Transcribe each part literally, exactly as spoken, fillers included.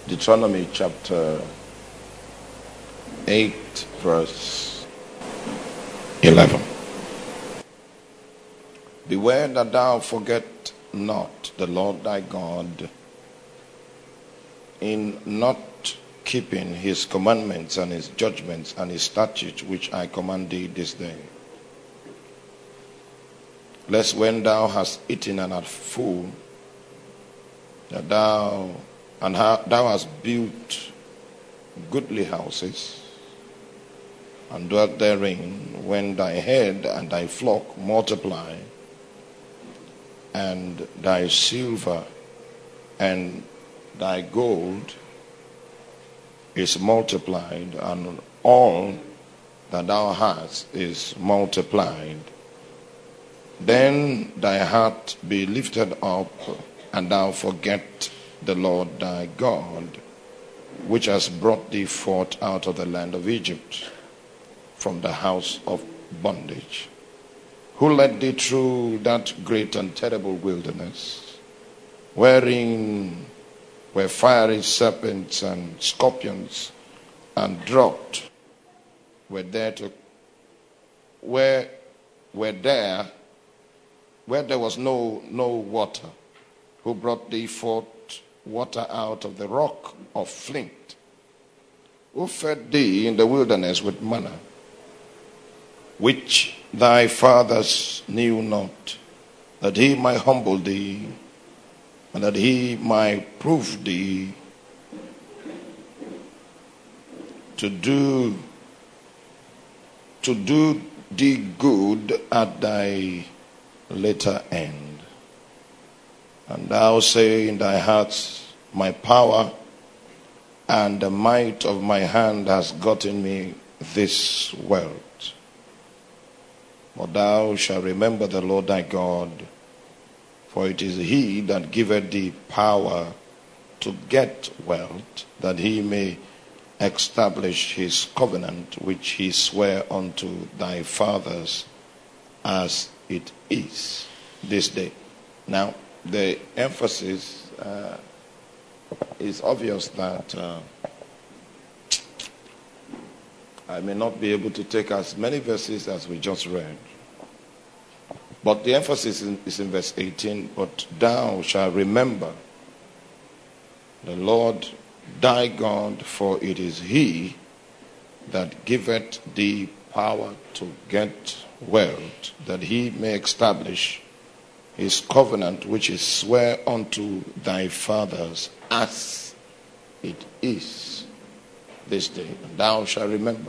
Deuteronomy chapter eight, verse eleven. Beware that thou forget not the Lord thy God in not keeping his commandments and his judgments and his statutes which I command thee this day. Lest when thou hast eaten and art full, that thou and ha, thou hast built goodly houses and dwelt therein, when thy head and thy flock multiply, and thy silver and thy gold is multiplied, and all that thou hast is multiplied, then thy heart be lifted up, and thou forget the Lord thy God, which has brought thee forth out of the land of Egypt, from the house of bondage, who led thee through that great and terrible wilderness, wherein were fiery serpents and scorpions and drought, were there to where were there where there was no no water, who brought thee forth water out of the rock of flint, who fed thee in the wilderness with manna, which thy fathers knew not, that he might humble thee, and that he might prove thee to do to do thee good at thy later end. And thou say in thy heart, my power and the might of my hand has gotten me this wealth. But thou shalt remember the Lord thy God, for it is he that giveth thee power to get wealth, that he may establish his covenant which he sware unto thy fathers, as it is this day. Now, the emphasis uh, is obvious that uh, I may not be able to take as many verses as we just read. But the emphasis is in, is in verse eighteen. But thou shalt remember the Lord thy God, for it is he that giveth thee power to get wealth, that he may establish his covenant which is swear unto thy fathers, as it is this day. And thou shalt remember.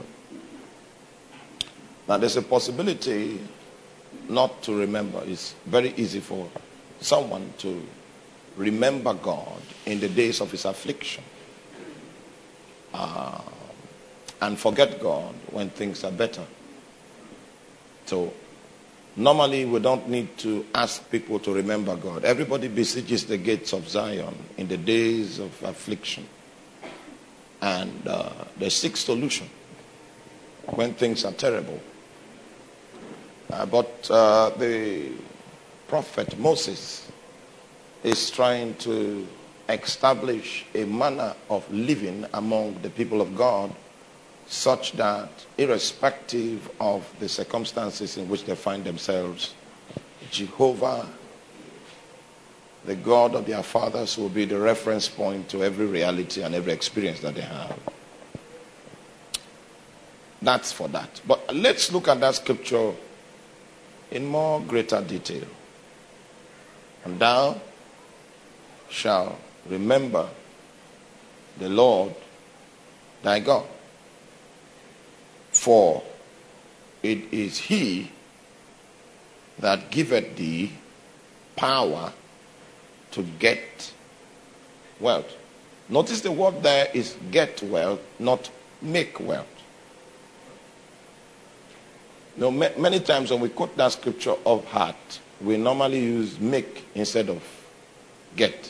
Now there's a possibility not to remember. It's very easy for someone to remember God in the days of his affliction, uh, and forget God when things are better. So normally we don't need to ask people to remember God. Everybody besieges the gates of Zion in the days of affliction, and uh, they seek solution when things are terrible. Uh, but uh, the prophet Moses is trying to establish a manner of living among the people of God, such that irrespective of the circumstances in which they find themselves, Jehovah, the God of their fathers, will be the reference point to every reality and every experience that they have. That's for that. But let's look at that scripture in more greater detail. And thou shalt remember the Lord thy God, for it is he that giveth thee power to get wealth. Notice the word there is get wealth, not make wealth. You know, many times when we quote that scripture of heart, we normally use make instead of get.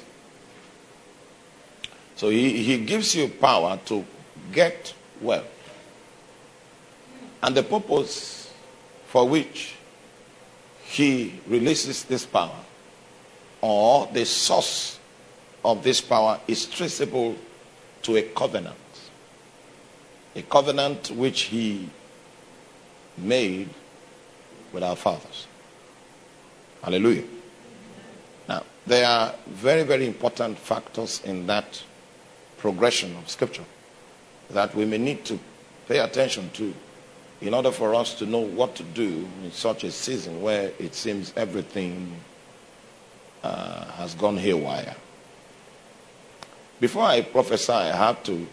So he, he gives you power to get wealth. And the purpose for which he releases this power, or the source of this power, is traceable to a covenant. A covenant which he made with our fathers. Hallelujah. Now, there are very, very important factors in that progression of Scripture that we may need to pay attention to in order for us to know what to do in such a season where it seems everything uh, has gone haywire. Before I prophesy, I have to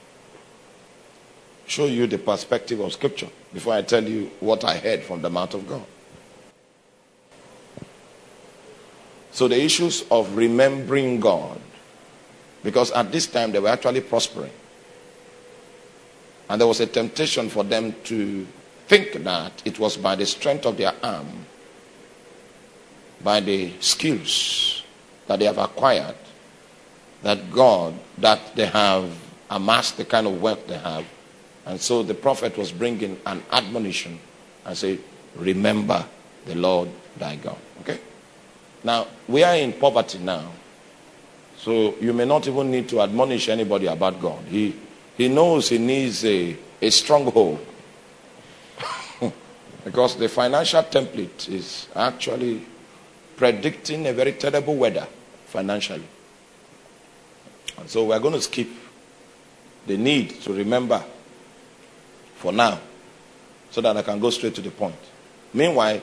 show you the perspective of Scripture before I tell you what I heard from the mouth of God. So the issues of remembering God, because at this time they were actually prospering. And there was a temptation for them to think that it was by the strength of their arm, by the skills that they have acquired, that God, that they have amassed the kind of wealth they have. And so the prophet was bringing an admonition and said, remember the Lord thy God. Okay? Now, we are in poverty now. So you may not even need to admonish anybody about God. He he knows he needs a, a stronghold. Because the financial template is actually predicting a very terrible weather financially. And so we're going to skip the need to remember for now, so that I can go straight to the point. Meanwhile,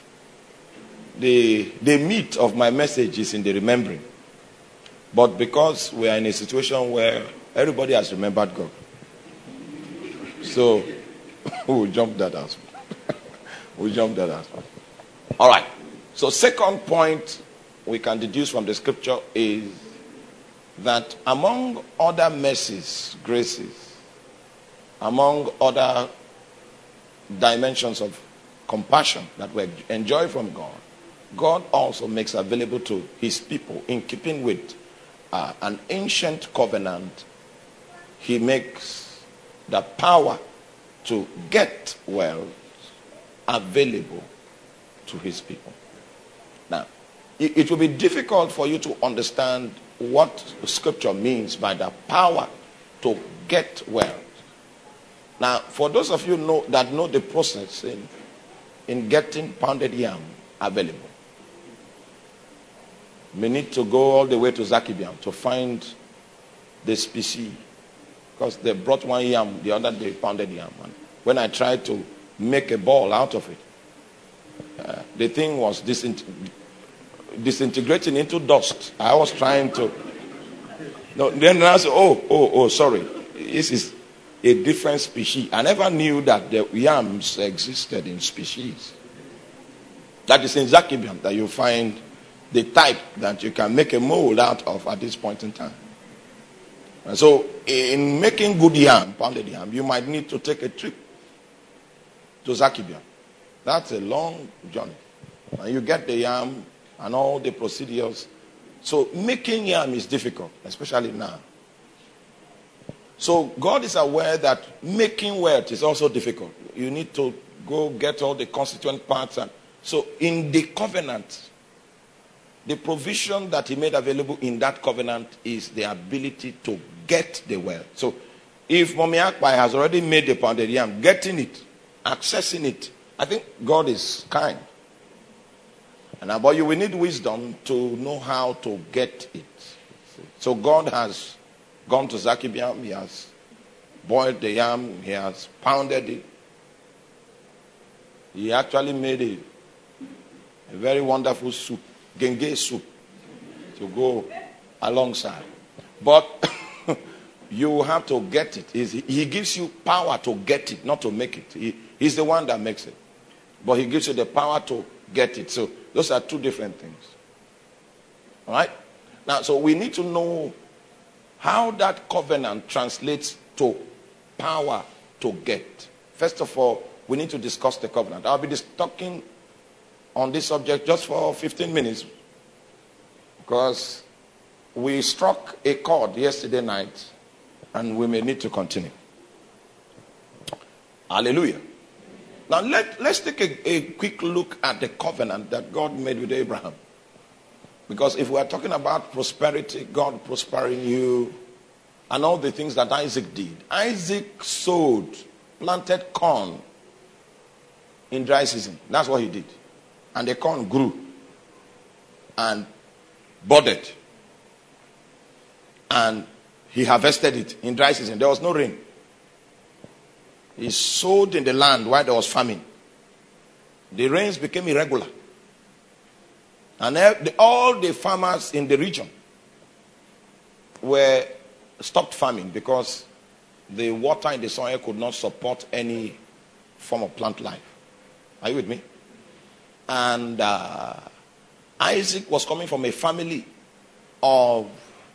the, the meat of my message is in the remembering. But because we are in a situation where everybody has remembered God, so we'll jump that out. we'll jump that out. All right. So second point we can deduce from the Scripture is that among other mercies, graces, among other dimensions of compassion that we enjoy from God, God also makes available to his people, in keeping with uh, an ancient covenant, he makes the power to get wealth available to his people. Now, it, it will be difficult for you to understand what Scripture means by the power to get wealth. Now, for those of you know, that know the process in, in getting pounded yam available, we need to go all the way to Zakibiam to find the species. Because they brought one yam the other day, pounded yam. And when I tried to make a ball out of it, uh, the thing was disint- disintegrating into dust. I was trying to... No, then I said, oh, oh, oh, sorry. This is a different species. I never knew that the yams existed in species. That is in Zakibiam that you find the type that you can make a mold out of at this point in time. And so, in making good yam, pounded yam, you might need to take a trip to Zakibiam. That's a long journey. And you get the yam and all the procedures. So, making yam is difficult, especially now. So, God is aware that making wealth is also difficult. You need to go get all the constituent parts. And so, in the covenant, the provision that he made available in that covenant is the ability to get the wealth. So, if Mommy Akpai has already made the pounded yam, getting it, accessing it, I think God is kind. And about you, we need wisdom to know how to get it. So God has gone to Zakibiam, he has boiled the yam, he has pounded it. He actually made a, a very wonderful soup, genge soup, to go alongside. But you have to get it. He gives you power to get it, not to make it. He, he's the one that makes it. But he gives you the power to get it. So those are two different things. All right? Now, so we need to know how that covenant translates to power to get. First of all, we need to discuss the covenant. I'll be talking on this subject just for fifteen minutes because we struck a chord yesterday night and we may need to continue. Hallelujah. Now let, let's take a, a quick look at the covenant that God made with Abraham. Because if we are talking about prosperity, God prospering you, and all the things that Isaac did. Isaac sowed, planted corn in dry season. That's what he did. And the corn grew and budded. And he harvested it in dry season. There was no rain. He sowed in the land while there was famine. The rains became irregular. And all the farmers in the region were stopped farming because the water in the soil could not support any form of plant life. Are you with me? And uh, Isaac was coming from a family of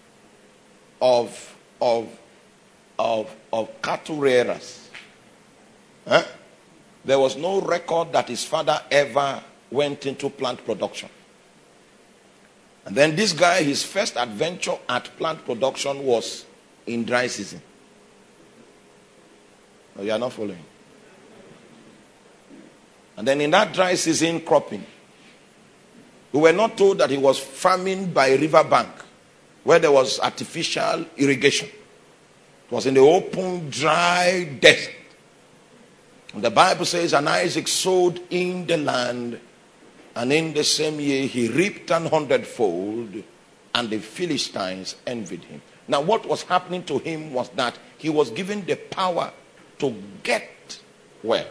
of of of of cattle rearers. Huh? There was no record that his father ever went into plant production. And then this guy, his first adventure at plant production was in dry season. No, you are not following. And then in that dry season cropping, we were not told that he was farming by a river bank where there was artificial irrigation. It was in the open, dry desert. And the Bible says, and Isaac sowed in the land, and in the same year he reaped an hundredfold, and the Philistines envied him. Now what was happening to him was that he was given the power to get wealth.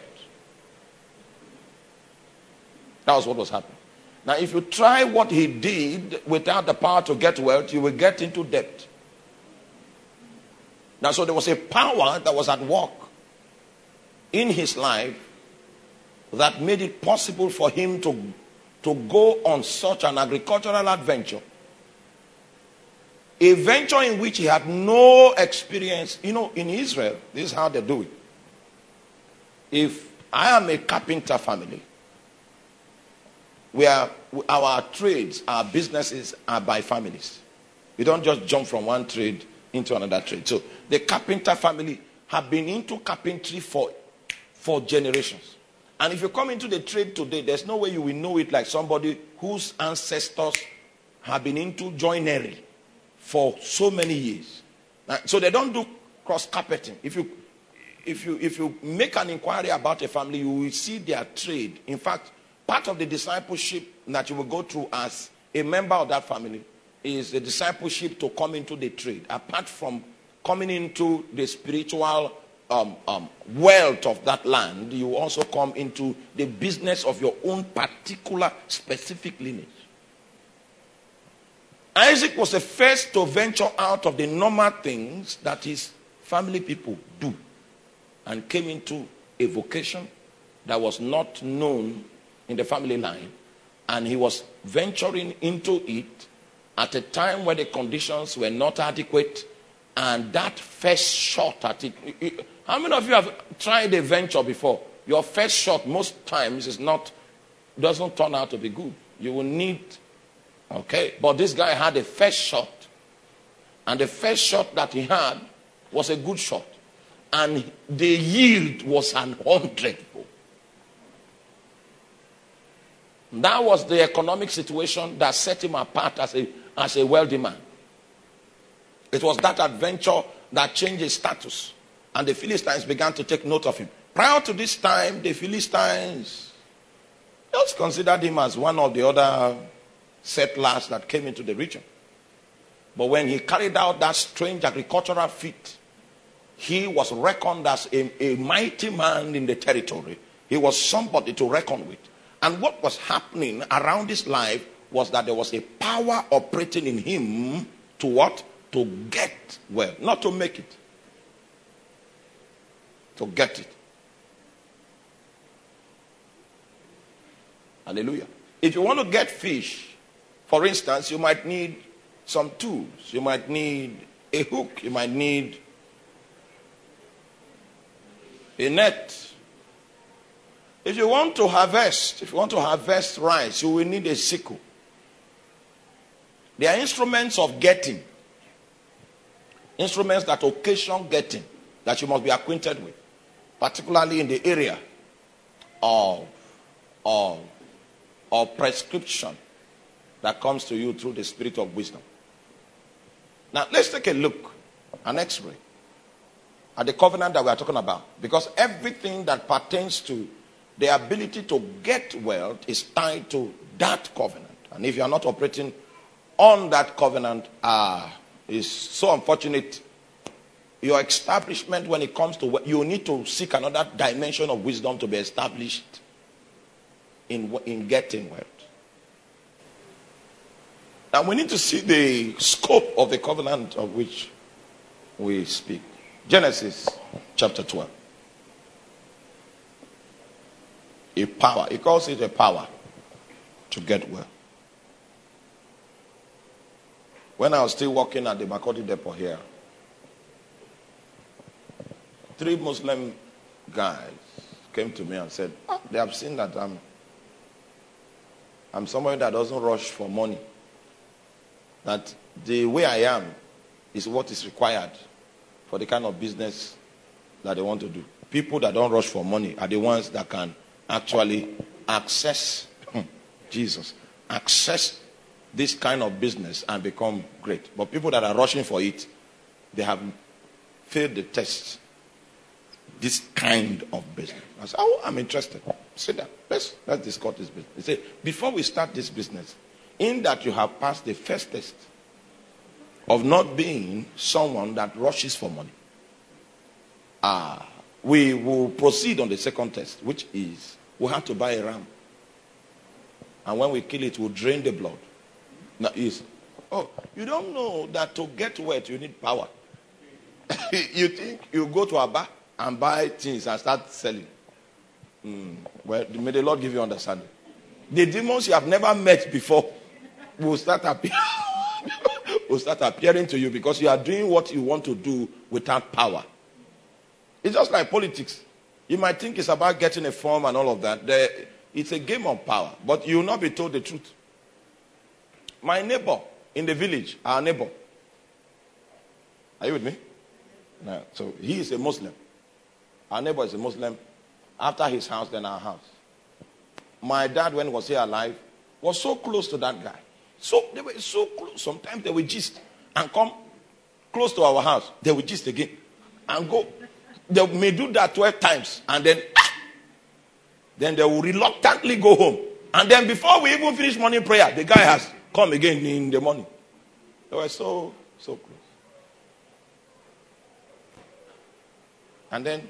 That was what was happening. Now if you try what he did without the power to get wealth, you will get into debt. Now so there was a power that was at work in his life that made it possible for him to, to go on such an agricultural adventure. A venture in which he had no experience. You know, in Israel, this is how they do it. If I am a carpenter family, we are, our trades, our businesses are by families. You don't just jump from one trade into another trade. So the carpenter family have been into carpentry for, for generations. And if you come into the trade today, there's no way you will know it like somebody whose ancestors have been into joinery for so many years. So they don't do cross carpeting. If you, if you, if you make an inquiry about a family, you will see their trade. In fact, part of the discipleship that you will go through as a member of that family is the discipleship to come into the trade. Apart from coming into the spiritual um, um, wealth of that land, you also come into the business of your own particular specific lineage. Isaac was the first to venture out of the normal things that his family people do and came into a vocation that was not known in the family line, and he was venturing into it at a time where the conditions were not adequate, and that first shot at it. How many of you have tried a venture before? Your first shot most times is not, doesn't turn out to be good. You will need, okay, but this guy had a first shot, and the first shot that he had was a good shot, and the yield was an hundredfold. That was the economic situation that set him apart as a, as a wealthy man. It was that adventure that changed his status. And the Philistines began to take note of him. Prior to this time, the Philistines just considered him as one of the other settlers that came into the region. But when he carried out that strange agricultural feat, he was reckoned as a, a mighty man in the territory. He was somebody to reckon with. And what was happening around his life was that there was a power operating in him to what? To get wealth. Not to make it. To get it. Hallelujah. If you want to get fish, for instance, you might need some tools. You might need a hook. You might need a net. If you want to harvest, if you want to harvest rice, you will need a sickle. They are instruments of getting. Instruments that occasion getting, that you must be acquainted with. Particularly in the area of, of, of prescription that comes to you through the spirit of wisdom. Now, let's take a look an x-ray at the covenant that we are talking about. Because everything that pertains to the ability to get wealth is tied to that covenant. And if you are not operating on that covenant, uh, is so unfortunate. Your establishment when it comes to, you need to seek another dimension of wisdom to be established in, in getting wealth. And we need to see the scope of the covenant of which we speak. Genesis chapter twelve. A power. He calls it a power to get wealth. When I was still working at the Makurdi depot here, three Muslim guys came to me and said, oh, they have seen that I'm, I'm somebody that doesn't rush for money. That the way I am is what is required for the kind of business that they want to do. People that don't rush for money are the ones that can actually access Jesus, access this kind of business and become great. But people that are rushing for it, they have failed the test. This kind of business. I said, oh, I'm interested. Sit down. Let's, let's discuss this business. He said, before we start this business, in that you have passed the first test of not being someone that rushes for money, ah, we will proceed on the second test, which is we have to buy a ram. And when we kill it, we'll drain the blood. Now, is oh, you don't know that to get wet, you need power. You think you go to a bar and buy things and start selling. Mm. Well, may the Lord give you understanding. The demons you have never met before will start appearing, will start appearing to you because you are doing what you want to do without power. It's just like politics. You might think it's about getting a form and all of that. The, it's a game of power, but you will not be told the truth. My neighbor in the village, our neighbor. Are you with me? No. So he is a Muslim. Our neighbor is a Muslim. After his house, then our house. My dad, when he was here alive, was so close to that guy. So they were so close. Sometimes they would gist and come close to our house. They would gist again and go. They may do that twelve times and then, then they will reluctantly go home. And then before we even finish morning prayer, the guy has come again in the morning. They were so, so close. And then,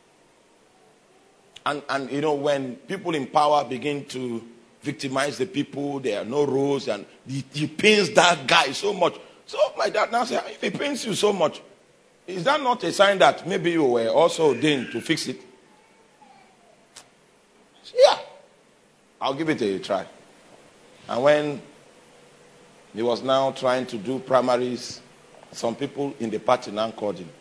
and, and you know, when people in power begin to victimize the people, there are no rules, and he, he pains that guy so much. So my dad now said, if he pains you so much, is that not a sign that maybe you were also ordained to fix it? Yeah, I'll give it a try. And when he was now trying to do primaries, some people in the party now called him.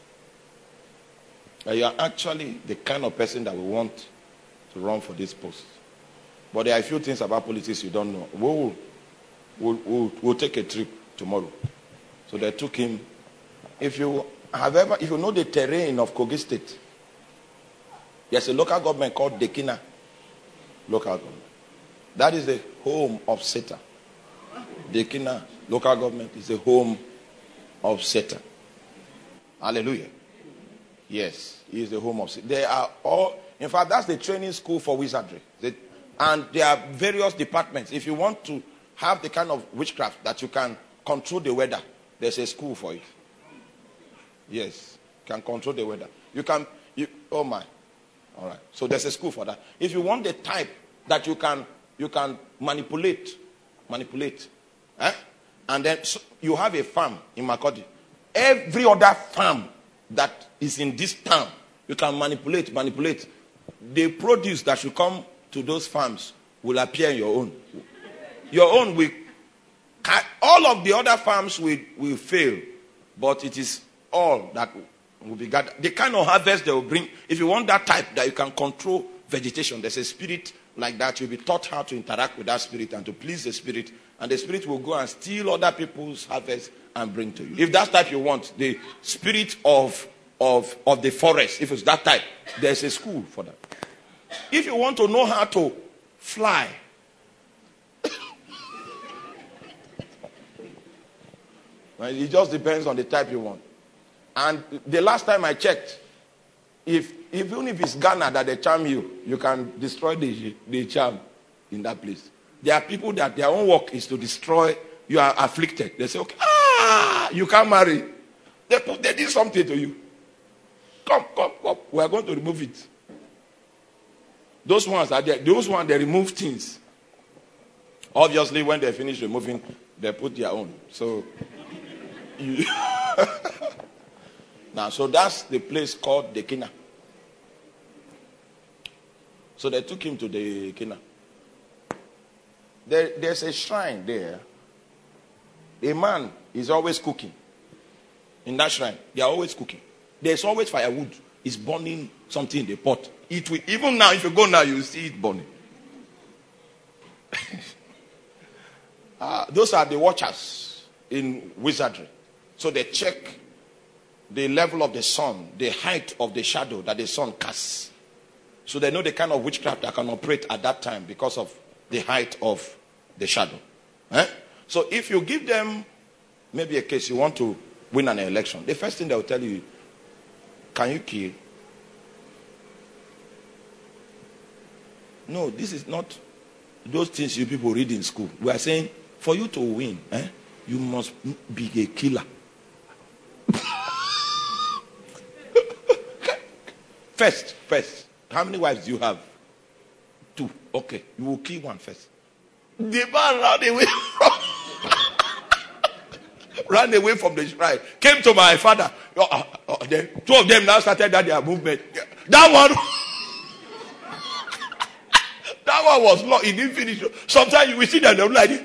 You are actually the kind of person that we want to run for this post. But there are a few things about politics you don't know. We'll, we'll, we'll, we'll take a trip tomorrow. So they took him. If you have ever, if you know the terrain of Kogi State, there's a local government called Dekina. Local government. That is the home of Satan. Dekina local government is the home of Satan. Hallelujah. Yes, he is the home of Satan. They are all, in fact, that's the training school for wizardry. They, and there are various departments. If you want to have the kind of witchcraft that you can control the weather, there's a school for it. Yes, can control the weather. You can, you, oh my. All right. So there's a school for that. If you want the type that you can, you can manipulate, manipulate, eh? And then so you have a farm in Makurdi. Every other farm that is in this town, you can manipulate, manipulate. The produce that should come to those farms will appear in your own. Your own will, all of the other farms will, will fail, but it is all that will be gathered. The kind of harvest they will bring, if you want that type that you can control vegetation, there's a spirit like that. You'll be taught how to interact with that spirit and to please the spirit, and the spirit will go and steal other people's harvest and bring to you. If that type you want, the spirit of, of, of the forest, if it's that type, there's a school for that. If you want to know how to fly, well, it just depends on the type you want. And the last time I checked, if even if it's Ghana that they charm you, you can destroy the, the charm in that place. There are people that their own work is to destroy. You are afflicted. They say, okay, ah, you can't marry. They, put, they did something to you. Come, come, come. We are going to remove it. Those ones are there. Those ones, they remove things. Obviously, when they finish removing, they put their own. So, you now, so that's the place called the Kina. So they took him to the Kina. There, there's a shrine there. A man is always cooking. In that shrine, they are always cooking. There's always firewood. It's burning something in the pot. It will, even now, if you go now, you will see it burning. uh, those are the watchers in wizardry. So they check the level of the sun, the height of the shadow that the sun casts. So they know the kind of witchcraft that can operate at that time because of the height of the shadow. Eh? So if you give them, maybe a case you want to win an election, the first thing they will tell you, can you kill? No, this is not those things you people read in school. We are saying, for you to win, eh, you must be a killer. First, first, how many wives do you have? Two. Okay, you will kill one first. The man ran away from ran away from the shrine. Came to my father. Uh, uh, uh, the, two of them now started that their movement. That one, that one was long. He didn't finish. Sometimes you will see that they're like this.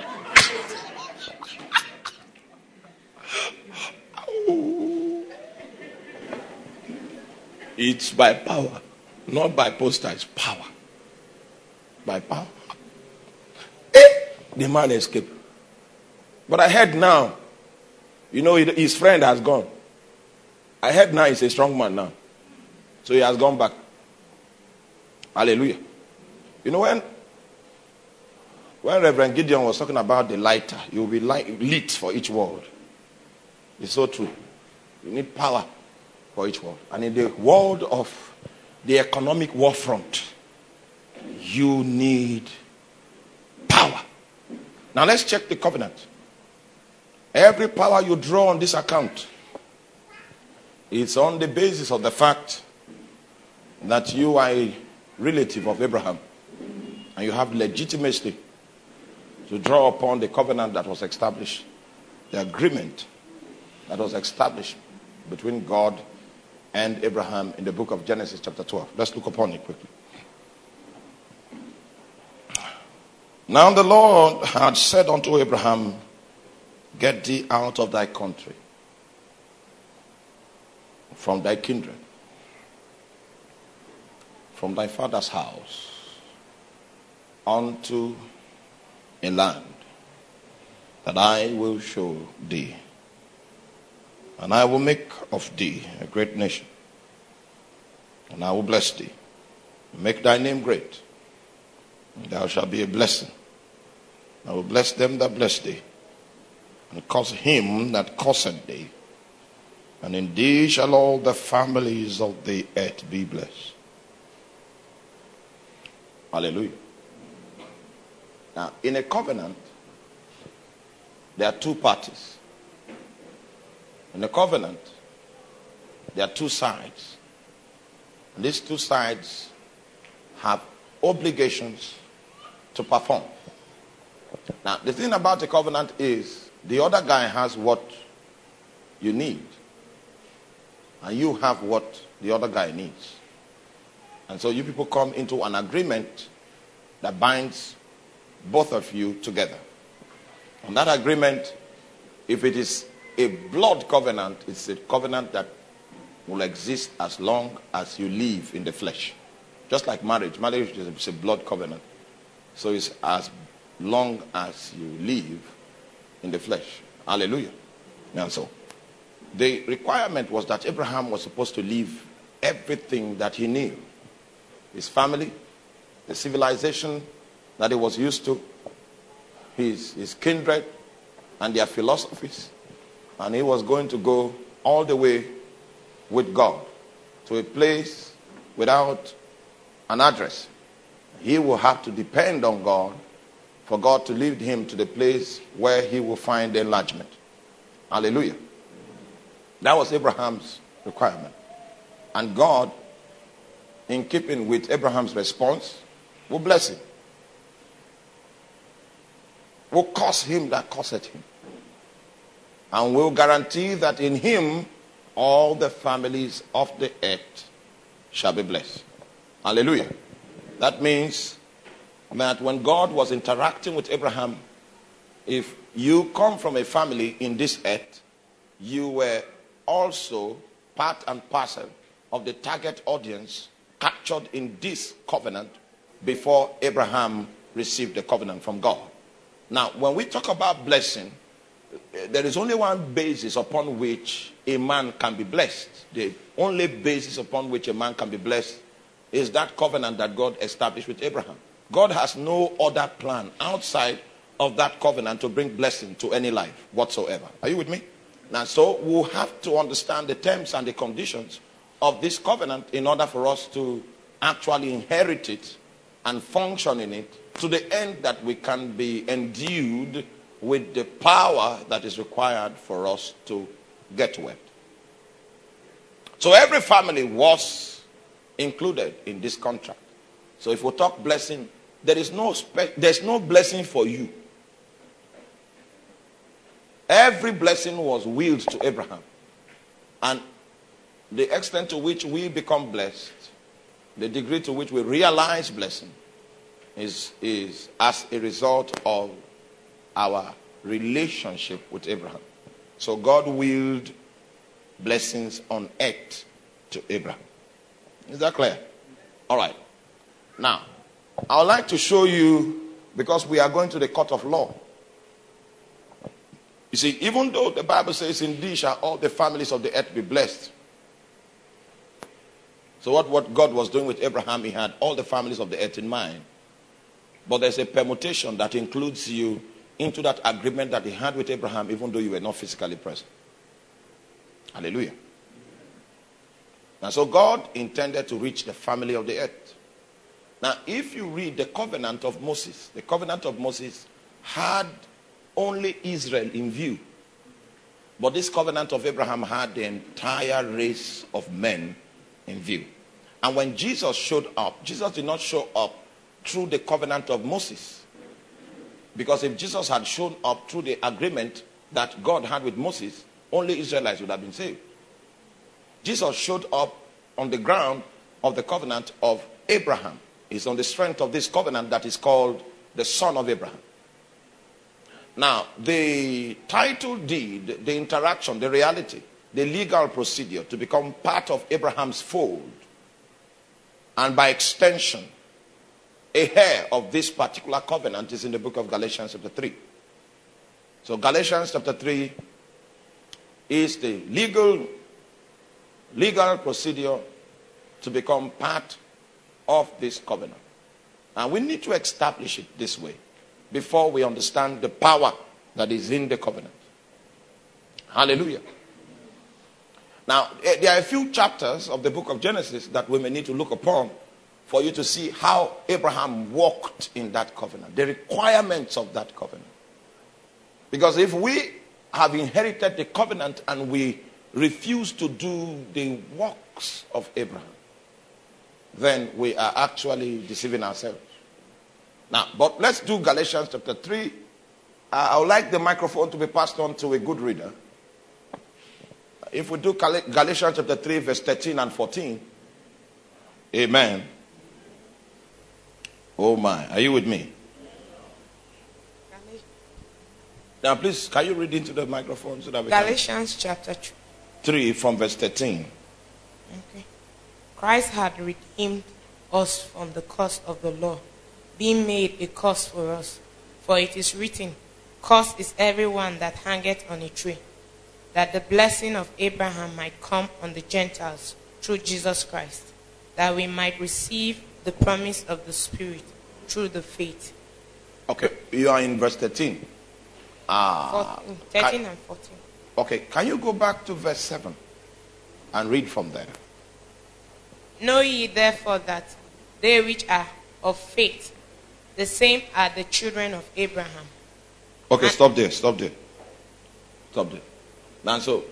It's by power, not by poster. It's power. By power. Eh, the man escaped. But I heard now, you know, his friend has gone. I heard now he's a strong man now. So he has gone back. Hallelujah. You know, when when Reverend Gideon was talking about the lighter, you will be light, lit for each world. It's so true. You need power for each world. And in the world of the economic war front, you need power. Now let's check the covenant. Every power you draw on this account, it's on the basis of the fact that you are a relative of Abraham and you have legitimacy to draw upon the covenant that was established, the agreement that was established between God and Abraham in the book of Genesis chapter twelve. Let's look upon it quickly. Now the Lord had said unto Abraham, get thee out of thy country, from thy kindred, from thy father's house, unto a land that I will show thee. And I will make of thee a great nation. And I will bless thee. Make thy name great. And thou shalt be a blessing. I will bless them that bless thee. And curse him that curseth thee. And in thee shall all the families of the earth be blessed. Hallelujah. Now, in a covenant, there are two parties. In a covenant, there are two sides. And these two sides have obligations to perform. Now, the thing about the covenant is the other guy has what you need. And you have what the other guy needs. And so you people come into an agreement that binds both of you together. And that agreement, if it is a blood covenant, it's a covenant that will exist as long as you live in the flesh. Just like marriage. Marriage is a blood covenant. So it's as long as you live in the flesh. Hallelujah. And so the requirement was that Abraham was supposed to leave everything that he knew. His family, the civilization that he was used to, his, his kindred and their philosophies. And he was going to go all the way with God to a place without an address, he will have to depend on God for God to lead him to the place where he will find enlargement. Hallelujah. That was Abraham's requirement. And God, in keeping with Abraham's response, will bless him. Will curse him that curseth him. And will guarantee that in him all the families of the earth shall be blessed. Hallelujah. That means that when God was interacting with Abraham, if you come from a family in this earth, you were also part and parcel of the target audience captured in this covenant before Abraham received the covenant from God. Now, when we talk about blessing, there is only one basis upon which a man can be blessed. The only basis upon which a man can be blessed is that covenant that God established with Abraham. God has no other plan outside of that covenant to bring blessing to any life whatsoever. Are you with me? Now, so we'll have to understand the terms and the conditions of this covenant in order for us to actually inherit it and function in it to the end that we can be endued with the power that is required for us to get wealth. So every family was included in this contract. So if we talk blessing, there is no spe- there's no blessing for you. Every blessing was willed to Abraham. And the extent to which we become blessed, the degree to which we realize blessing, is, is as a result of our relationship with Abraham. So God willed blessings on earth to Abraham. Is that clear? All right. Now, I would like to show you, because we are going to the court of law. You see, even though the Bible says, indeed shall all the families of the earth be blessed. So what, what God was doing with Abraham, he had all the families of the earth in mind. But there's a permutation that includes you into that agreement that he had with Abraham, even though you were not physically present. Hallelujah. And so God intended to reach the family of the earth. Now, if you read the covenant of Moses, the covenant of Moses had only Israel in view. But this covenant of Abraham had the entire race of men in view. And when Jesus showed up, Jesus did not show up through the covenant of Moses. Because if Jesus had shown up through the agreement that God had with Moses, only Israelites would have been saved. Jesus showed up on the ground of the covenant of Abraham. It's on the strength of this covenant that is called the Son of Abraham. Now, the title deed, the interaction, the reality, the legal procedure to become part of Abraham's fold, and by extension, a heir of this particular covenant, is in the book of Galatians chapter three. So Galatians chapter three is the legal, legal procedure to become part of this covenant. And we need to establish it this way before we understand the power that is in the covenant. Hallelujah. Now, there are a few chapters of the book of Genesis that we may need to look upon for you to see how Abraham walked in that covenant, the requirements of that covenant. Because if we have inherited the covenant and we refuse to do the works of Abraham, then we are actually deceiving ourselves. Now, but let's do Galatians chapter three. Uh, I would like the microphone to be passed on to a good reader. If we do Galatians chapter three, verse thirteen and fourteen. Amen. Oh my, are you with me? Now please, can you read into the microphone so that we Galatians can... chapter three from verse thirteen. Okay. Christ had redeemed us from the curse of the law, being made a curse for us. For it is written, cursed is everyone that hangeth on a tree, that the blessing of Abraham might come on the Gentiles through Jesus Christ, that we might receive the promise of the Spirit through the faith. Okay, you are in verse thirteen. Ah, fourteen, thirteen and fourteen. Okay, can you go back to verse seven and read from there? Know ye therefore that they which are of faith, the same are the children of Abraham. Okay, and stop there, stop there. Stop there. Now, so,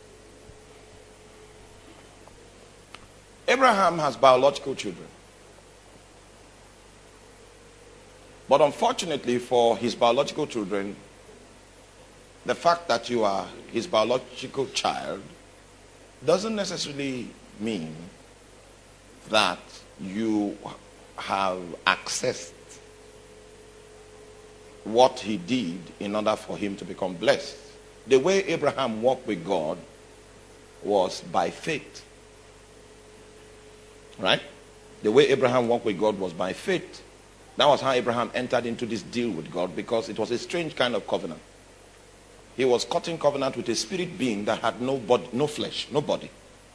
Abraham has biological children. But unfortunately for his biological children, the fact that you are his biological child doesn't necessarily mean that you have accessed what he did in order for him to become blessed. The way Abraham walked with God was by faith. Right? The way Abraham walked with God was by faith. That was how Abraham entered into this deal with God, because it was a strange kind of covenant. He was cutting covenant with a spirit being that had no body, no flesh, no body.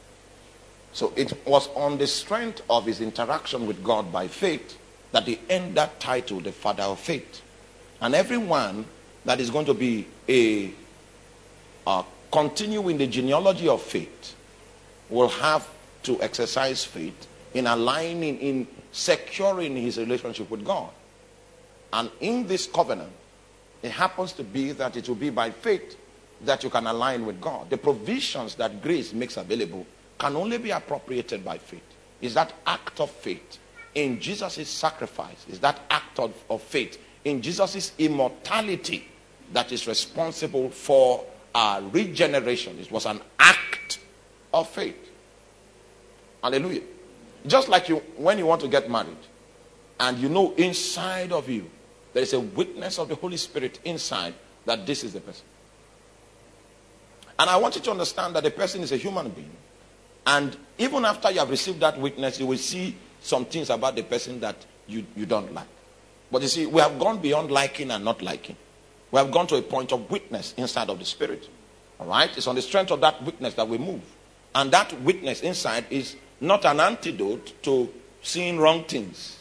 So it was on the strength of his interaction with God by faith that he earned that title, the father of faith. And everyone that is going to be a uh, continue in the genealogy of faith will have to exercise faith in aligning, in securing his relationship with God. And in this covenant, it happens to be that it will be by faith that you can align with God. The provisions that grace makes available can only be appropriated by faith. Is that act of faith in Jesus' sacrifice, is that act of, of faith in Jesus' immortality that is responsible for our regeneration. It was an act of faith. Hallelujah. Just like you, when you want to get married, and you know inside of you, there is a witness of the Holy Spirit inside that this is the person. And I want you to understand that the person is a human being. And even after you have received that witness, you will see some things about the person that you, you don't like. But you see, we have gone beyond liking and not liking. We have gone to a point of witness inside of the spirit. All right? It's on the strength of that witness that we move. And that witness inside is not an antidote to seeing wrong things.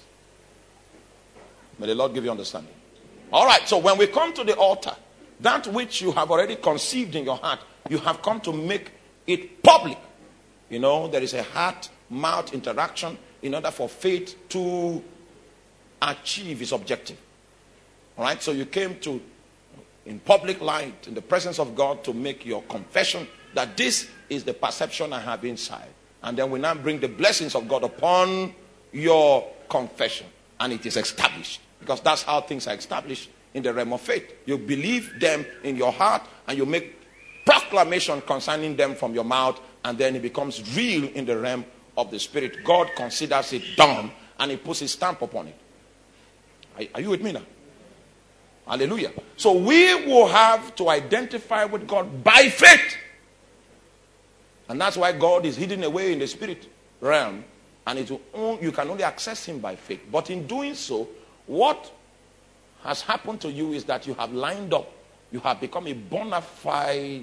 May the Lord give you understanding. All right, so when we come to the altar, that which you have already conceived in your heart, you have come to make it public. You know, there is a heart-mouth interaction in order for faith to achieve its objective. All right, so you came to, in public light, in the presence of God, to make your confession that this is the perception I have inside. And then we now bring the blessings of God upon your confession. And it is established. Because that's how things are established in the realm of faith. You believe them in your heart and you make proclamation concerning them from your mouth, and then it becomes real in the realm of the spirit. God considers it done and he puts his stamp upon it. Are, are you with me now? Hallelujah. So we will have to identify with God by faith. And that's why God is hidden away in the spirit realm, and it will, you can only access him by faith. But in doing so, what has happened to you is that you have lined up, you have become a bona fide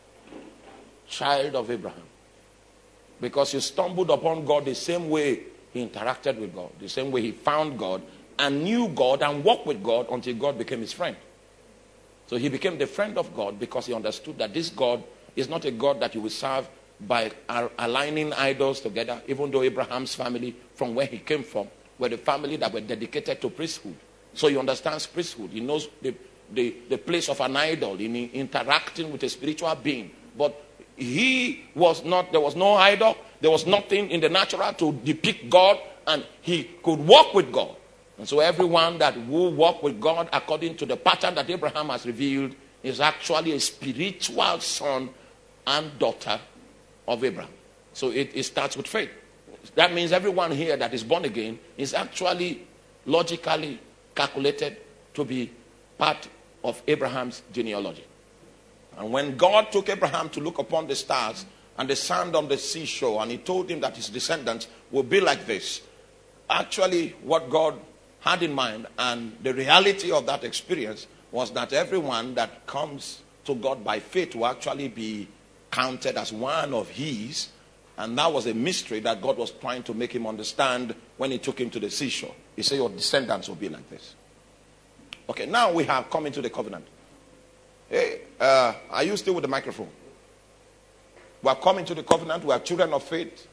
child of Abraham. Because you stumbled upon God the same way he interacted with God, the same way he found God and knew God and walked with God until God became his friend. So he became the friend of God because he understood that this God is not a God that you will serve by aligning idols together, even though Abraham's family, from where he came from, were the family that were dedicated to priesthood. So he understands priesthood. He knows the, the, the place of an idol in interacting with a spiritual being. But he was not, there was no idol. There was nothing in the natural to depict God, and he could walk with God. And so everyone that will walk with God according to the pattern that Abraham has revealed is actually a spiritual son and daughter of Abraham. So it, it starts with faith. That means everyone here that is born again is actually logically calculated to be part of Abraham's genealogy. And when God took Abraham to look upon the stars and the sand on the seashore, and he told him that his descendants will be like this, actually what God had in mind and the reality of that experience was that everyone that comes to God by faith will actually be counted as one of his. And that was a mystery that God was trying to make him understand when he took him to the seashore. He said, your descendants will be like this. Okay, now we have come into the covenant. Hey, uh, are you still with the microphone? We have come into the covenant. We are children of faith.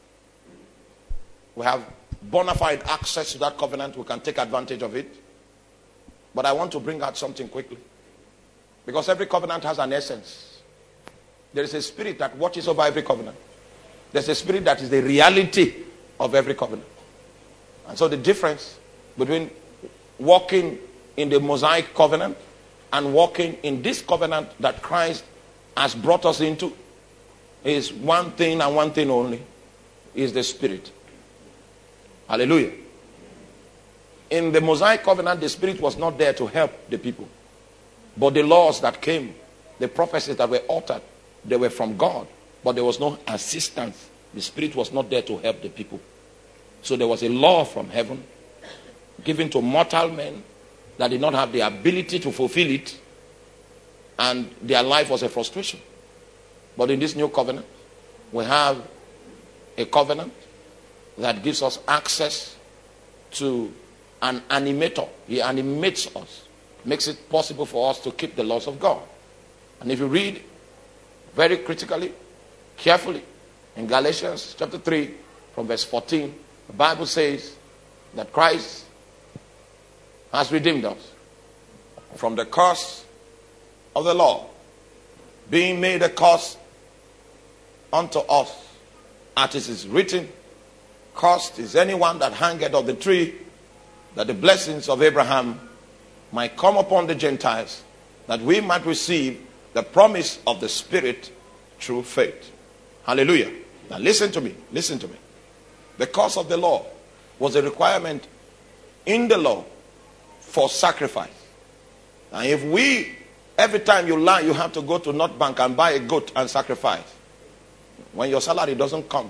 We have bona fide access to that covenant. We can take advantage of it. But I want to bring out something quickly. Because every covenant has an essence. There is a spirit that watches over every covenant. There's a spirit that is the reality of every covenant. And so the difference between walking in the Mosaic covenant and walking in this covenant that Christ has brought us into is one thing and one thing only, is the spirit. Hallelujah. In the Mosaic covenant, the spirit was not there to help the people. But the laws that came, the prophecies that were uttered, they were from God. But there was no assistance. The spirit was not there to help the people. So there was a law from heaven given to mortal men that did not have the ability to fulfill it. And their life was a frustration. But in this new covenant, we have a covenant that gives us access to an animator. He animates us, makes it possible for us to keep the laws of God. And if you read very critically, carefully, in Galatians chapter three, from verse fourteen, the Bible says that Christ has redeemed us from the curse of the law, being made a curse unto us, as it is written, cursed is anyone that hangeth on the tree, that the blessings of Abraham might come upon the Gentiles, that we might receive the promise of the Spirit through faith. Hallelujah. Now listen to me, listen to me. The curse of the law was a requirement in the law for sacrifice. And if we, every time you lie, you have to go to North Bank and buy a goat and sacrifice. When your salary doesn't come,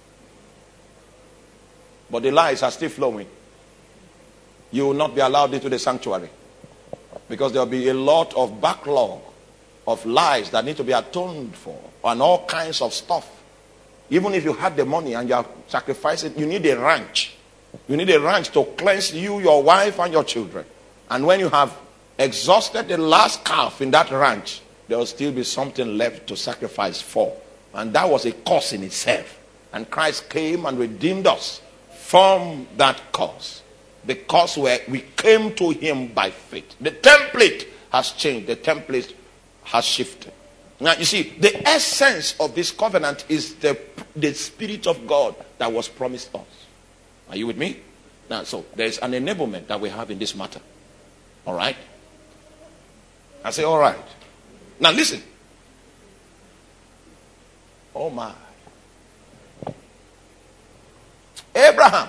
but the lies are still flowing, you will not be allowed into the sanctuary. Because there will be a lot of backlog of lies that need to be atoned for, and all kinds of stuff. Even if you had the money and you are sacrificing, you need a ranch. You need a ranch to cleanse you, your wife, and your children. And when you have exhausted the last calf in that ranch, there will still be something left to sacrifice for. And that was a curse in itself. And Christ came and redeemed us from that curse. Because we came to him by faith. The template has changed. The template has shifted. Now you see, the essence of this covenant is the, the Spirit of God that was promised us. Are you with me? Now, so there's an enablement that we have in this matter. All right? I say, all right. Now listen. Oh my. Abraham.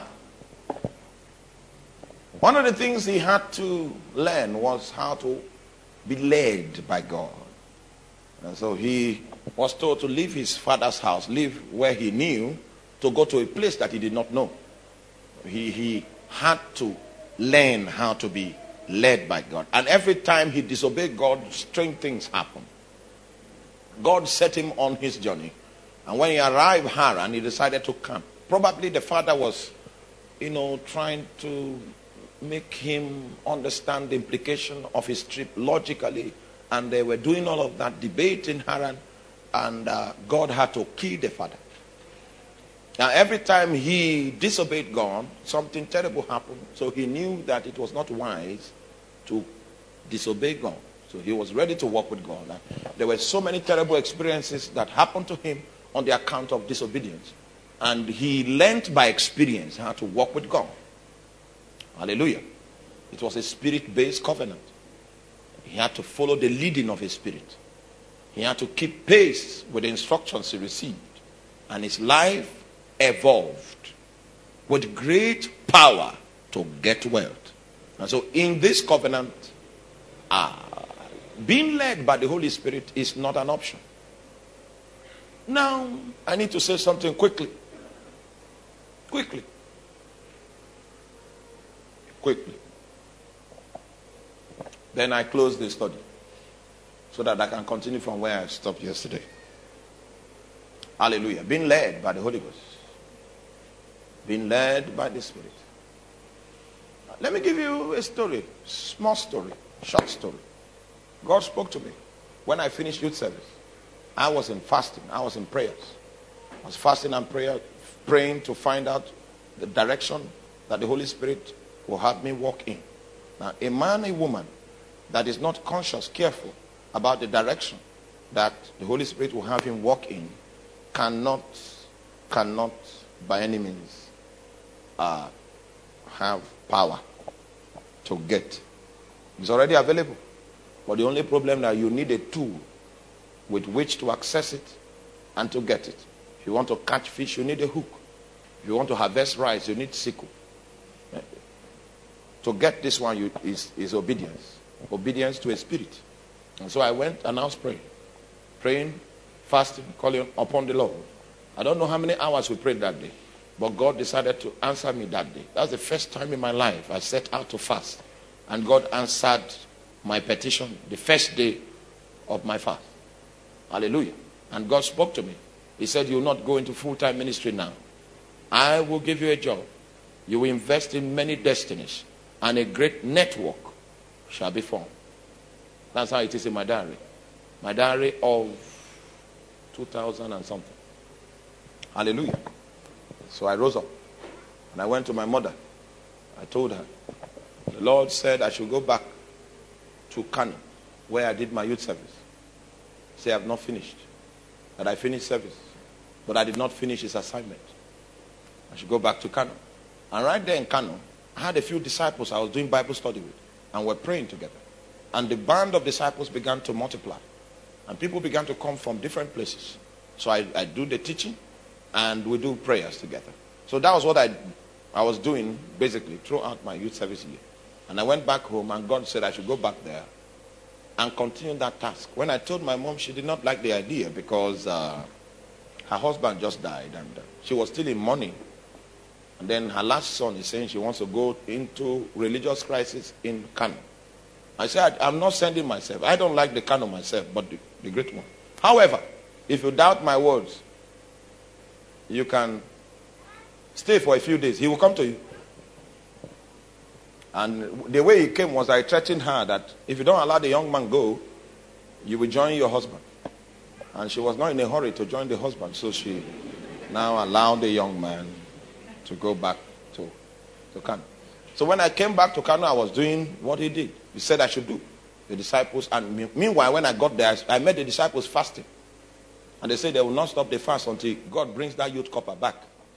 One of the things he had to learn was how to be led by God. And so he was told to leave his father's house, leave where he knew, to go to a place that he did not know. He, he had to learn how to be led by God. And every time he disobeyed God, strange things happened. God set him on his journey. And when he arrived Haran, he decided to camp. Probably the father was, you know, trying to make him understand the implication of his trip logically. And they were doing all of that debate in Haran. And uh, God had to kill the father. Now, every time he disobeyed God, something terrible happened. So he knew that it was not wise to disobey God. So he was ready to walk with God. And there were so many terrible experiences that happened to him on the account of disobedience. And he learned by experience how to walk with God. Hallelujah. It was a spirit-based covenant. He had to follow the leading of his spirit. He had to keep pace with the instructions he received. And his life evolved with great power to get wealth. And so in this covenant, uh, being led by the Holy Spirit is not an option. Now, I need to say something quickly. Quickly. Quickly. Then I close the study so that I can continue from where I stopped yesterday. Hallelujah. Being led by the Holy Ghost. Being led by the Spirit. Let me give you a story. Small story. Short story. God spoke to me when I finished youth service. I was in fasting. I was in prayers. I was fasting and prayer, praying to find out the direction that the Holy Spirit will have me walk in. Now, a man, a woman that is not conscious, careful about the direction that the Holy Spirit will have him walk in cannot, cannot by any means uh, have power to get. It's already available. But the only problem that you need a tool with which to access it and to get it. If you want to catch fish, you need a hook. If you want to harvest rice, you need sickle. To get this one you, is, is obedience. Obedience to a spirit. And so I went and I was praying. Praying, fasting, calling upon the Lord. I don't know how many hours we prayed that day. But God decided to answer me that day. That's the first time in my life I set out to fast. And God answered my petition the first day of my fast. Hallelujah. And God spoke to me. He said, you will not go into full-time ministry now. I will give you a job. You will invest in many destinies. And a great network shall be formed. That's how it is in my diary. My diary of two thousand and something. Hallelujah. So I rose up. And I went to my mother. I told her. The Lord said I should go back to Kano, where I did my youth service. Say I have not finished. That I finished service. But I did not finish his assignment. I should go back to Kano. And right there in Kano, I had a few disciples I was doing Bible study with. And we're praying together. And the band of disciples began to multiply. And people began to come from different places. So I, I do the teaching. And we do prayers together. So that was what I, I was doing basically throughout my youth service year. And I went back home and God said I should go back there and continue that task. When I told my mom, she did not like the idea because uh, her husband just died and uh, she was still in mourning. And then her last son is saying she wants to go into religious crisis in Kano. I said, I'm not sending myself. I don't like the Kano myself, but the, the great one. However, if you doubt my words, you can stay for a few days. He will come to you. And the way he came was I threatened her that if you don't allow the young man go, you will join your husband. And she was not in a hurry to join the husband. So she now allowed the young man to go back to, to Kano. So when I came back to Kano, I was doing what he did. He said I should do. The disciples, and me, meanwhile, when I got there, I met the disciples fasting. And they said they will not stop the fast until God brings that youth copper back.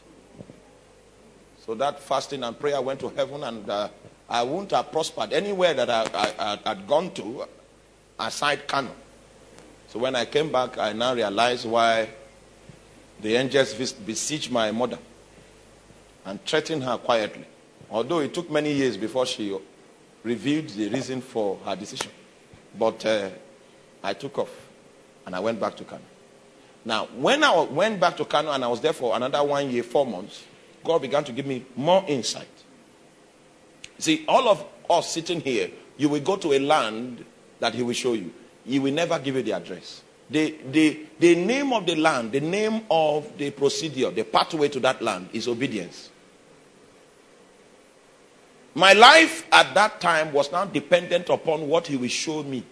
So that fasting and prayer went to heaven, and uh, I wouldn't have prospered anywhere that I, I, I had gone to aside Kano. So when I came back, I now realized why the angels besieged my mother and threatened her quietly. Although it took many years before she revealed the reason for her decision. But uh, I took off and I went back to Kano. Now, when I went back to Kano and I was there for another one year, four months, God began to give me more insight. See, all of us sitting here, you will go to a land that he will show you. He will never give you the address. The, the, the name of the land, the name of the procedure, the pathway to that land is obedience. My life at that time was now dependent upon what he will show me.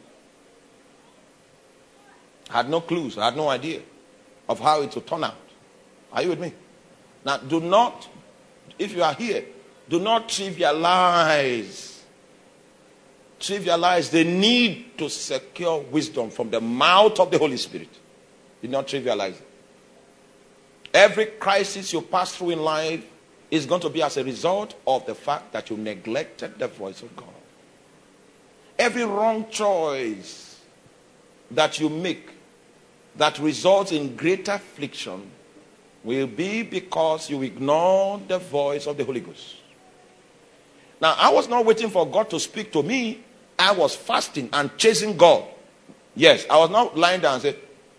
I had no clues. I had no idea of how it would turn out. Are you with me? Now, do not, if you are here, do not trivialize. Trivialize the need to secure wisdom from the mouth of the Holy Spirit. Do not trivialize it. Every crisis you pass through in life is going to be as a result of the fact that you neglected the voice of God. Every wrong choice that you make that results in greater affliction will be because you ignore the voice of the Holy Ghost. Now, I was not waiting for God to speak to me. I was fasting and chasing God. Yes, I was not lying down and saying,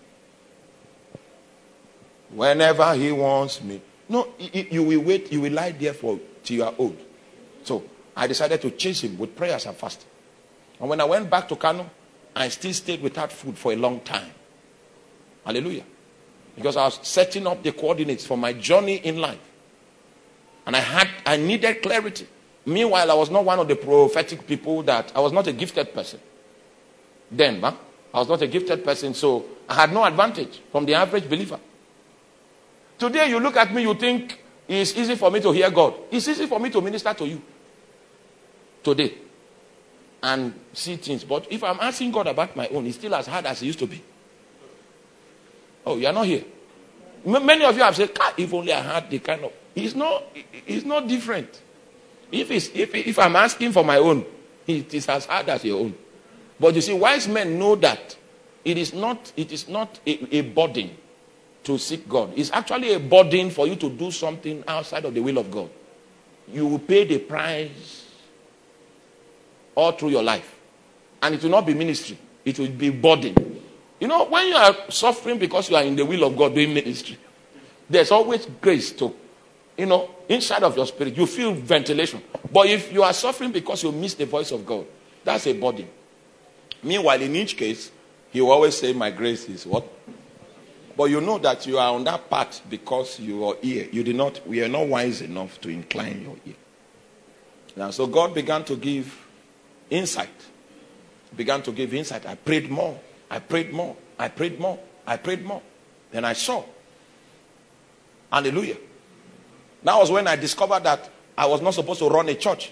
whenever he wants me. No, you will wait, you will lie there for till you are old. So I decided to chase him with prayers and fasting. And when I went back to Kano, I still stayed without food for a long time. Hallelujah. Because I was setting up the coordinates for my journey in life. And I had, I needed clarity. Meanwhile, I was not one of the prophetic people that, I was not a gifted person. Then, huh? I was not a gifted person, so I had no advantage from the average believer. Today you look at me, you think it's easy for me to hear God. It's easy for me to minister to you today and see things. But if I'm asking God about my own, it's still as hard as it used to be. Oh, you are not here. M- many of you have said, if only I had the kind of... It's not, it's not different. If, it's, if, if I'm asking for my own, it is as hard as your own. But you see, wise men know that it is not, it is not a, a burden to seek God. It's actually a burden for you to do something outside of the will of God. You will pay the price all through your life. And it will not be ministry. It will be burden. You know, when you are suffering because you are in the will of God doing ministry, there's always grace to, you know, inside of your spirit. You feel ventilation. But if you are suffering because you miss the voice of God, that's a burden. Meanwhile, in each case, he will always say, my grace is what? But you know that you are on that path because your ear, you did not, we are not wise enough to incline your ear. Now, so God began to give insight. Began to give insight. I prayed more. I prayed more. I prayed more. I prayed more. Then I saw. Hallelujah. That was when I discovered that I was not supposed to run a church.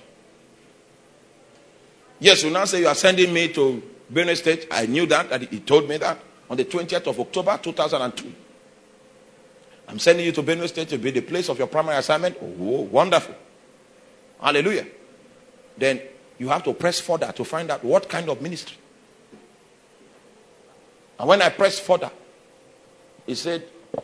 Yes, you now say you are sending me to Benue State. I knew that, and he told me that on the twentieth of October two thousand two. I'm sending you to Benue State to be the place of your primary assignment. Oh, wonderful. Hallelujah. Then you have to press further to find out what kind of ministry. And when I pressed further, he said,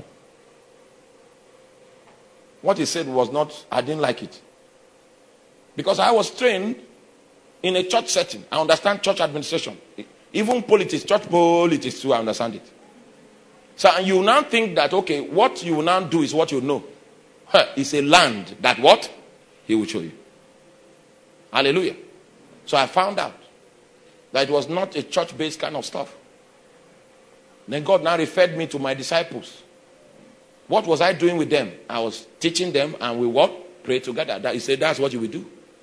what he said was not, I didn't like it. Because I was trained in a church setting. I understand church administration. Even politics, church politics too, I understand it. So and you now think that, okay, what you will now do is what you know. Huh, it's a land that what? He will show you. Hallelujah. So I found out that it was not a church-based kind of stuff. Then God now referred me to my disciples. What was I doing with them? I was teaching them, and we what? Pray together. That, he said, that's what you will do.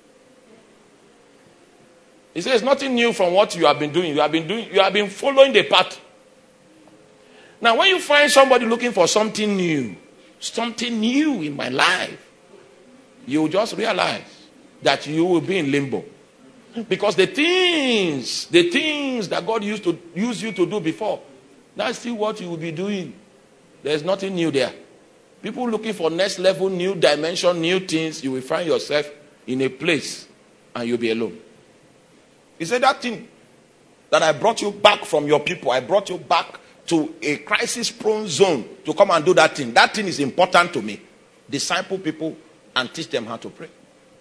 He says, nothing new from what you have been doing. You have been doing, you have been following the path. Now, when you find somebody looking for something new, something new in my life, you just realize that you will be in limbo. Because the things, the things that God used to use you to do before, that's still what you will be doing. There's nothing new there. People looking for next level, new dimension, new things, you will find yourself in a place and you'll be alone. He said, that thing that I brought you back from your people, I brought you back to a crisis-prone zone to come and do that thing. That thing is important to me. Disciple people and teach them how to pray.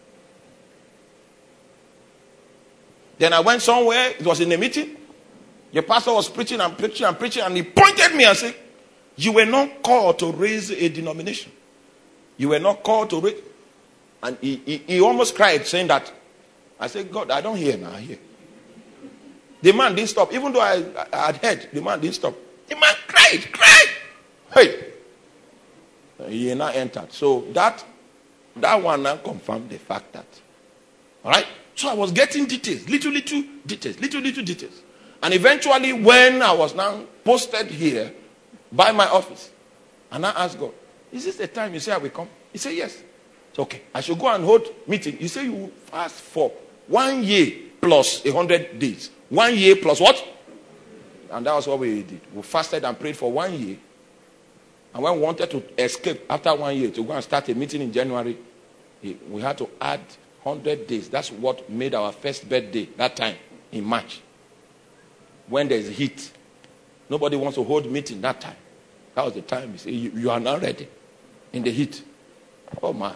Then I went somewhere, it was in a meeting. The pastor was preaching and preaching and preaching, and he pointed me and said, you were not called to raise a denomination. You were not called to raise. And he, he, he almost cried, saying that. I said, God, I don't hear now, I hear. The man didn't stop. Even though I, I had heard, the man didn't stop. The man cried, cried. Hey. He now entered. So that, that one now confirmed the fact that. All right? So I was getting details, little, little details, little, little details. And eventually, when I was now posted here by my office, and I asked God, is this the time you say I will come? He said, yes. It's okay. I should go and hold meeting. He said, you will fast for one year plus a hundred days. One year plus what? And that was what we did. We fasted and prayed for one year. And when we wanted to escape after one year to go and start a meeting in January, we had to add one hundred days. That's what made our first birthday that time in March. When there's heat, nobody wants to hold meeting that time. That was the time he said, you, you are not ready in the heat. Oh my.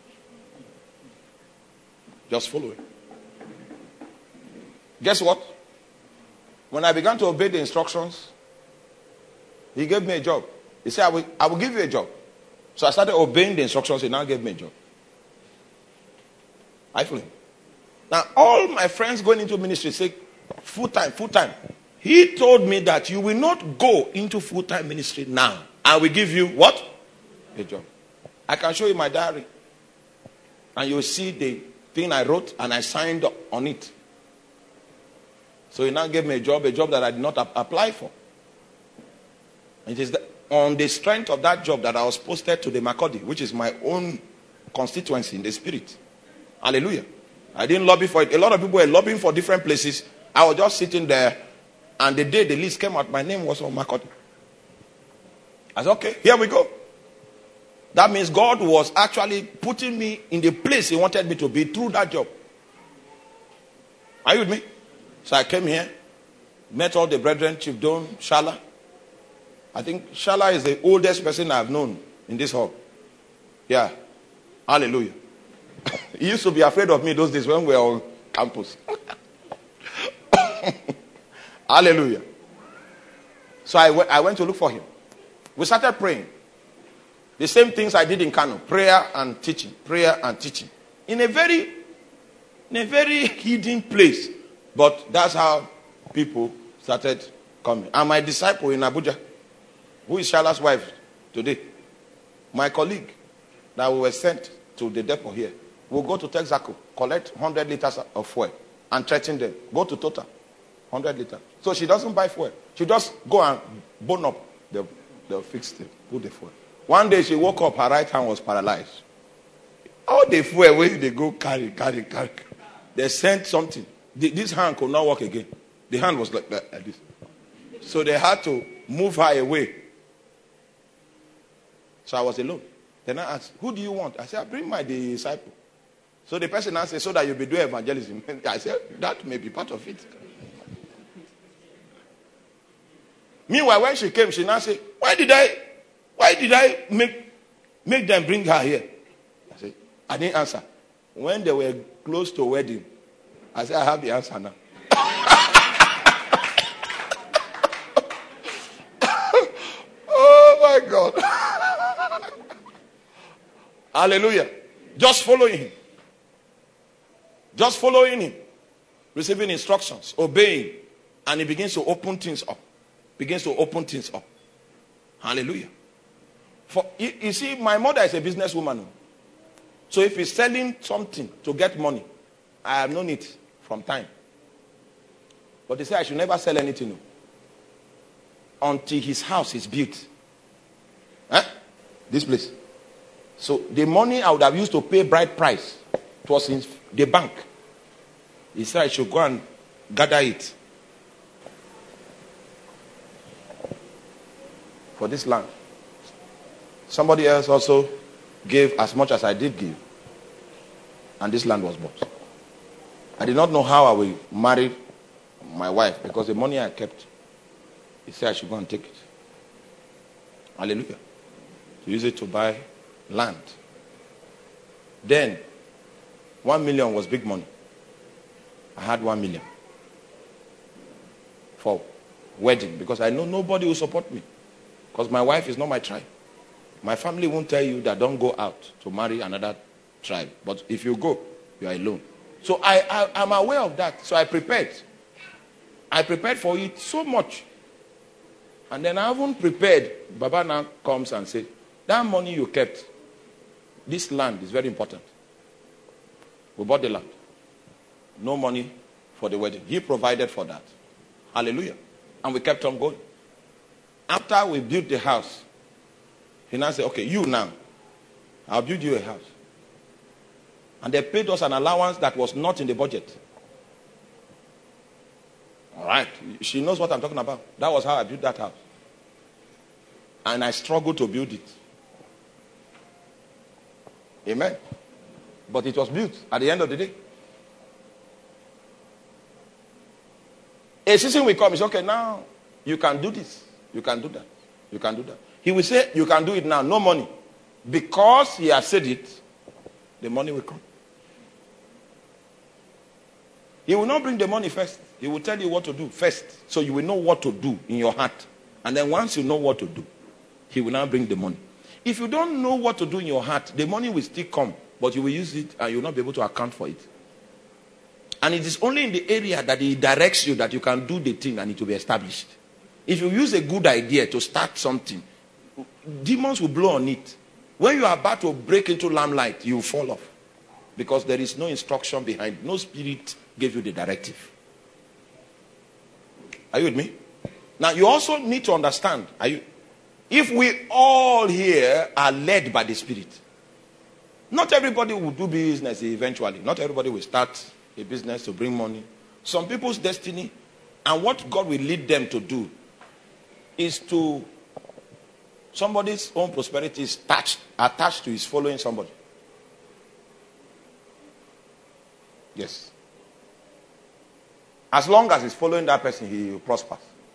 Just follow it. Guess what? When I began to obey the instructions, he gave me a job. He said, I will, I will give you a job. So I started obeying the instructions. He now gave me a job. I flew him. Now, all my friends going into ministry say, full time, full time. He told me that you will not go into full time ministry now. I will give you what? A job. I can show you my diary. And you'll see the thing I wrote and I signed on it. So he now gave me a job, a job that I did not ap- apply for. And it is that on the strength of that job that I was posted to the Makurdi, which is my own constituency in the spirit. Hallelujah. I didn't lobby for it. A lot of people were lobbying for different places. I was just sitting there, and the day the list came out, my name was on Makurdi. I said, okay, here we go. That means God was actually putting me in the place he wanted me to be through that job. Are you with me? So I came here, met all the brethren, Chief Don, Shala. I think Shala is the oldest person I've known in this hall. Yeah. Hallelujah. He used to be afraid of me those days when we were on campus. Hallelujah. So I, w- I went to look for him. We started praying. The same things I did in Kano. Prayer and teaching. Prayer and teaching. In a very, in a very hidden place. But that's how people started coming. And my disciple in Abuja, who is Shala's wife today, my colleague that we were sent to the depot here, will go to Texaco, collect one hundred liters of fuel and threaten them. Go to Total, one hundred liters. So she doesn't buy fuel. She just go and bone up. They'll, they'll fix it, put the fuel. One day she woke up, her right hand was paralyzed. All the fuel, where they go carry, carry, carry. They sent something. The, this hand could not work again. The hand was like that, like this. So they had to move her away. So I was alone. Then I asked, who do you want? I said, I bring my disciple. So the person answered, so that you'll be doing evangelism. I said, that may be part of it. Meanwhile, when she came, she now said, why did I, why did I make, make them bring her here? I said, I didn't answer. When they were close to wedding, I said, I have the answer now. Oh my God. Hallelujah. Just following him. Just following him. Receiving instructions. Obeying. And he begins to open things up. Begins to open things up. Hallelujah. For you, you see, my mother is a businesswoman. So if he's selling something to get money, I have known it from time. But they say I should never sell anything until his house is built. Huh? This place. So the money I would have used to pay bride price, it was in the bank. He said I should go and gather it for this land. Somebody else also gave as much as I did give. And this land was bought. I did not know how I will marry my wife because the money I kept, he said I should go and take it. Hallelujah. To use it to buy land. Then, one million was big money. I had one million for wedding because I know nobody will support me because my wife is not my tribe. My family won't tell you that don't go out to marry another tribe. But if you go, you are alone. So I, I, I'm aware of that. So I prepared. I prepared for it so much. And then I haven't prepared. Baba now comes and says, that money you kept, this land is very important. We bought the land. No money for the wedding. He provided for that. Hallelujah. And we kept on going. After we built the house, he now said, okay, you now, I'll build you a house. And they paid us an allowance that was not in the budget. All right. She knows what I'm talking about. That was how I built that house. And I struggled to build it. Amen. But it was built at the end of the day. A season will come. It's okay, now you can do this. You can do that. You can do that. He will say, you can do it now. No money. Because he has said it, the money will come. He will not bring the money first. He will tell you what to do first. So you will know what to do in your heart. And then once you know what to do, he will now bring the money. If you don't know what to do in your heart, the money will still come. But you will use it and you will not be able to account for it. And it is only in the area that he directs you that you can do the thing and it will be established. If you use a good idea to start something, demons will blow on it. When you are about to break into limelight, you will fall off. Because there is no instruction behind. No spirit gave you the directive. Are you with me? Now you also need to understand. Are you? If we all here are led by the Spirit, not everybody will do business eventually. Not everybody will start a business to bring money. Some people's destiny and what God will lead them to do is to somebody's own prosperity is attached, attached to his following somebody. Yes. As long as he's following that person, he will prosper.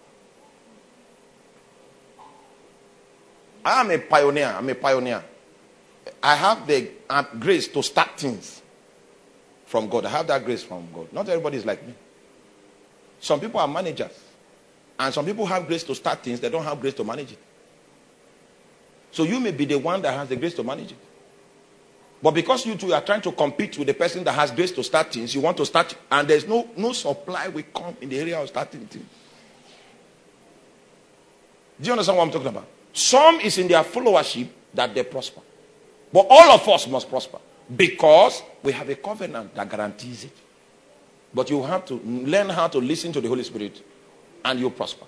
I am a pioneer. I'm a pioneer. I have the uh, grace to start things from God. I have that grace from God. Not everybody is like me. Some people are managers. And some people have grace to start things. They don't have grace to manage it. So you may be the one that has the grace to manage it. But because you two are trying to compete with the person that has grace to start things, you want to start, and there's no, no supply will come in the area of starting things. Do you understand what I'm talking about? Some is in their followership that they prosper. But all of us must prosper because we have a covenant that guarantees it. But you have to learn how to listen to the Holy Spirit and you'll prosper.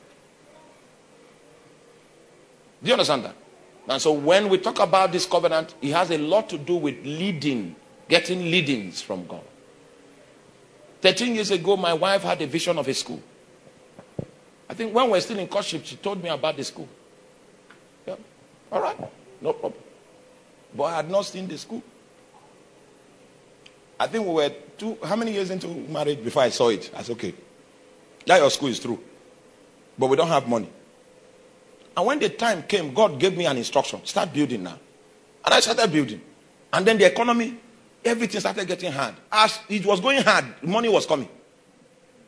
Do you understand that? And so when we talk about this covenant, it has a lot to do with leading, getting leadings from God. thirteen years ago, my wife had a vision of a school. I think when we were still in courtship, she told me about the school. Yeah. All right, no problem. But I had not seen the school. I think we were two, how many years into marriage before I saw it? I said, okay, that your school is true. But we don't have money. And when the time came, God gave me an instruction. Start building now. And I started building. And then the economy, everything started getting hard. As it was going hard, money was coming.